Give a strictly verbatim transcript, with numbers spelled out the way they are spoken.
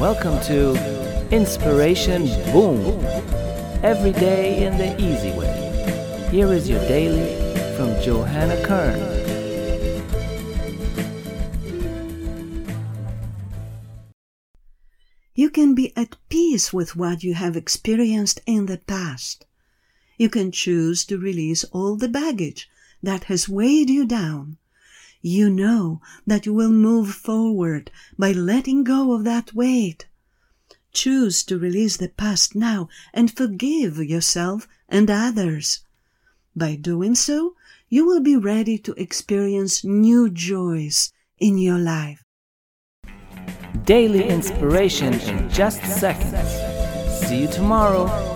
Welcome to Inspiration Boom. Every day in the easy way. Here is your daily from Johanna Kern. You can be at peace with what you have experienced in the past. You can choose to release all the baggage that has weighed you down. You know that you will move forward by letting go of that weight. Choose to release the past now and forgive yourself and others. By doing so, you will be ready to experience new joys in your life. Daily inspiration in just seconds. See you tomorrow.